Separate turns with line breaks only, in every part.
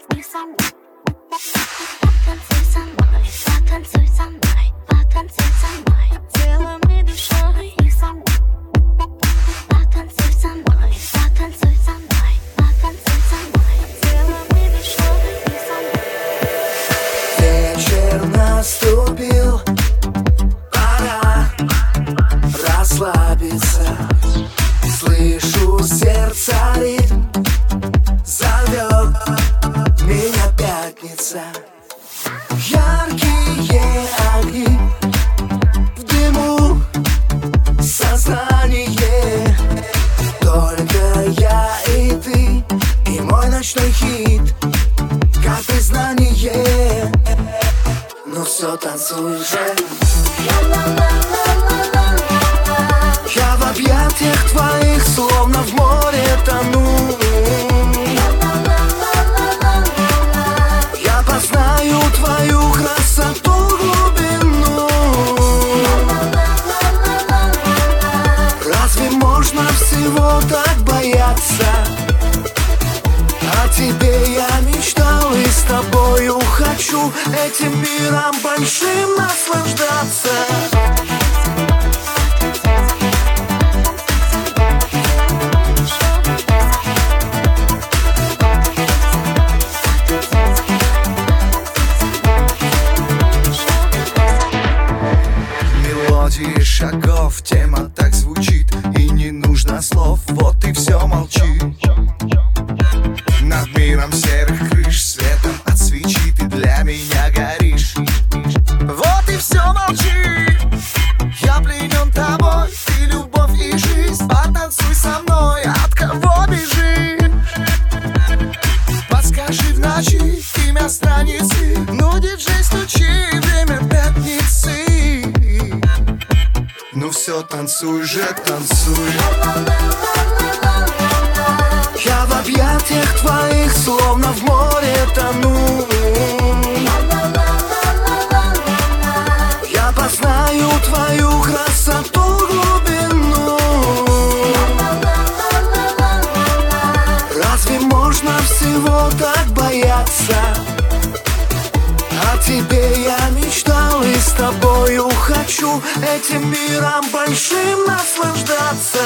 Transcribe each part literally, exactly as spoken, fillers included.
Потанцуй со мной, потанцуй со мной, потанцуй со мной, телом и душой. Потанцуй со мной, потанцуй со мной, потанцуй со мной, телом и душой.
Вечер наступил, пора расслабиться. Слышу сердце ритм, зовет меня пятница. Яркие огни в дыму, сознание. Только я и ты, и мой ночной хит, как признание. Ну все, танцуй же. Я в объятиях твоих, словно в море тону. Я познаю твою красоту, глубину. Разве можно всего так бояться? О тебе я мечтал и с тобою хочу этим миром большим наслаждаться. Мелодии шагов, тема так звучит, и не нужно слов, вот и все молчит. Над миром серых крыш светом от свечи ты для меня горишь. Вот и все молчит. Я пленен тобой, ты любовь и жизнь. Потанцуй со мной, от кого бежишь? Подскажи в ночи имя страницы. Ну, диджей, стучи, время пятницы. Ну все, танцуй же, танцуй. Я в объятиях твоих, словно в море тону. Я познаю твою красоту, глубину. Разве можно всего так бояться? О тебе я мечтал и с тобою хочу этим миром большим наслаждаться.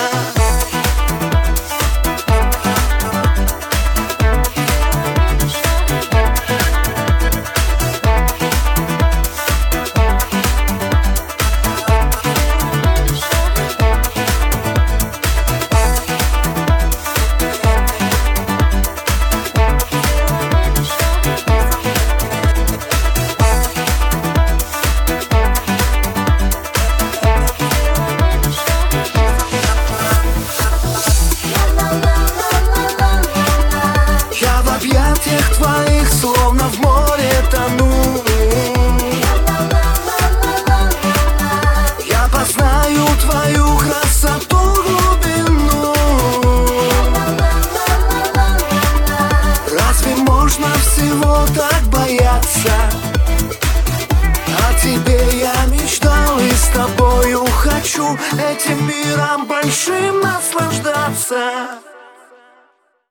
Твоих, словно в море тону. Я познаю твою красоту, глубину. Разве можно всего так бояться? О тебе я мечтал и с тобою хочу этим миром большим наслаждаться.